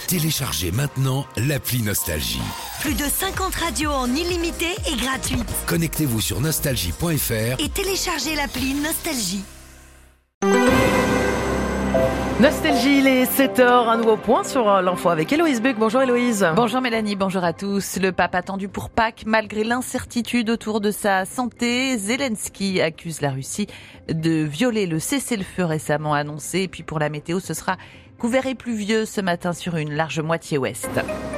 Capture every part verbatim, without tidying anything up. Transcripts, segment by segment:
Téléchargez maintenant l'appli Nostalgie. Plus de cinquante radios en illimité et gratuite. Connectez-vous sur nostalgie point f r et téléchargez l'appli Nostalgie. Nostalgie, il est sept heures, un nouveau point sur l'info avec Héloïse Buck. Bonjour Héloïse. Bonjour Mélanie, bonjour à tous. Le pape attendu pour Pâques, malgré l'incertitude autour de sa santé. Zelensky accuse la Russie de violer le cessez-le-feu récemment annoncé. Et puis pour la météo, ce sera couvert et pluvieux ce matin sur une large moitié ouest.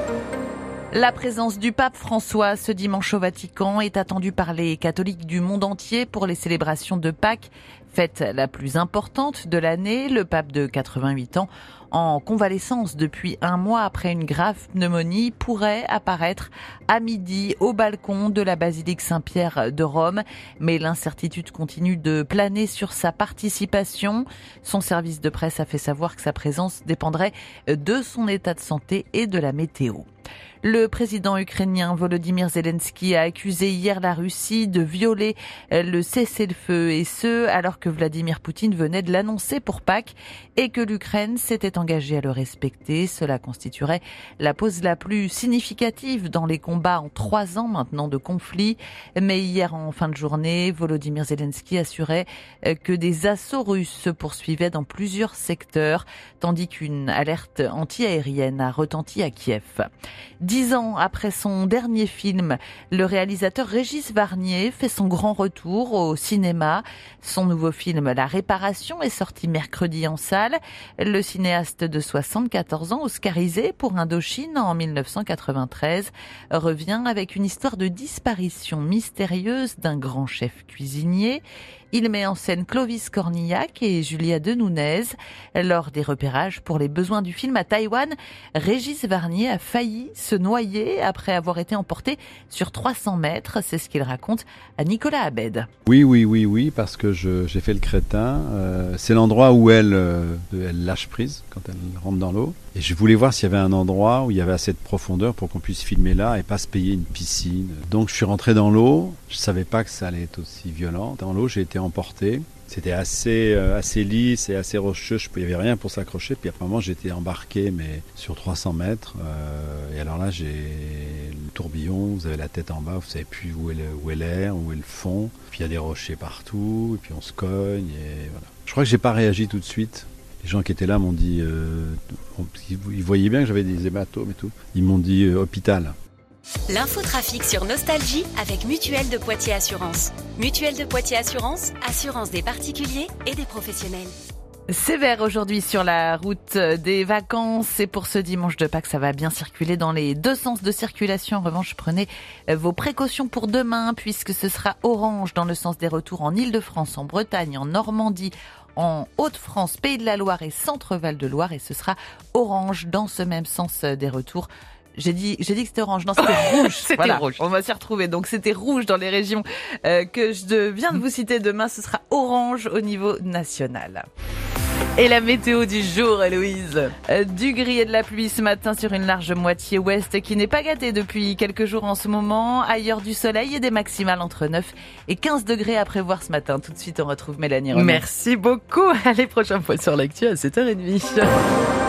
La présence du pape François ce dimanche au Vatican est attendue par les catholiques du monde entier pour les célébrations de Pâques, fête la plus importante de l'année. Le pape de quatre-vingt-huit ans, en convalescence depuis un mois après une grave pneumonie, pourrait apparaître à midi au balcon de la basilique Saint-Pierre de Rome. Mais l'incertitude continue de planer sur sa participation. Son service de presse a fait savoir que sa présence dépendrait de son état de santé et de la météo. Le président ukrainien Volodymyr Zelensky a accusé hier la Russie de violer le cessez-le-feu, et ce, alors que Vladimir Poutine venait de l'annoncer pour Pâques et que l'Ukraine s'était engagée à le respecter. Cela constituerait la pause la plus significative dans les combats en trois ans maintenant de conflit. Mais hier, en fin de journée, Volodymyr Zelensky assurait que des assauts russes se poursuivaient dans plusieurs secteurs, tandis qu'une alerte anti-aérienne a retenti à Kiev. Dix ans après son dernier film, le réalisateur Régis Varnier fait son grand retour au cinéma. Son nouveau film La Réparation est sorti mercredi en salle. Le cinéaste de soixante-quatorze ans, oscarisé pour Indochine en mille neuf cent quatre-vingt-treize, revient avec une histoire de disparition mystérieuse d'un grand chef cuisinier. Il met en scène Clovis Cornillac et Julia Denouznez. Lors des repérages pour les besoins du film à Taïwan, Régis Varnier a failli se noyer après avoir été emporté sur trois cents mètres. C'est ce qu'il raconte à Nicolas Abed. Oui, oui, oui, oui, parce que je, j'ai fait le crétin. Euh, c'est l'endroit où elle, euh, elle lâche prise quand elle rentre dans l'eau. Et je voulais voir s'il y avait un endroit où il y avait assez de profondeur pour qu'on puisse filmer là et pas se payer une piscine. Donc je suis rentré dans l'eau. Je savais pas que ça allait être aussi violent. Dans l'eau, j'ai été emporté. C'était assez, euh, assez lisse et assez rocheux. Il n'y avait rien pour s'accrocher. Puis après un moment, j'étais embarqué, mais sur trois cents mètres. Euh, et alors là, j'ai le tourbillon. Vous avez la tête en bas. Vous ne savez plus où est, le, où est l'air, où est le fond. Puis il y a des rochers partout. Et puis on se cogne. Et voilà. Je crois que j'ai pas réagi tout de suite. Les gens qui étaient là m'ont dit... Euh, ils voyaient bien que j'avais des hématomes et tout. Ils m'ont dit euh, hôpital. L'infotrafic sur Nostalgie avec Mutuelle de Poitiers Assurance. Mutuelle de Poitiers Assurance, assurance des particuliers et des professionnels. Sévère aujourd'hui sur la route des vacances, et pour ce dimanche de Pâques, ça va bien circuler dans les deux sens de circulation. En revanche, prenez vos précautions pour demain, puisque ce sera orange dans le sens des retours en Île-de-France, en Bretagne, en Normandie, en Hauts-de-France, Pays de la Loire et Centre-Val de Loire, et ce sera orange dans ce même sens des retours. J'ai dit, j'ai dit que c'était orange. Non, c'était rouge. C'était voilà, rouge. On va s'y retrouver. Donc, c'était rouge dans les régions euh, que je viens de vous citer. Demain, ce sera orange au niveau national. Et la météo du jour, Héloïse. Euh, du gris et de la pluie ce matin sur une large moitié ouest qui n'est pas gâtée depuis quelques jours en ce moment. Ailleurs, du soleil et des maximales entre neuf et quinze degrés à prévoir ce matin. Tout de suite, on retrouve Mélanie Renaud. Merci beaucoup. Allez, prochain point sur l'actu à sept heures trente.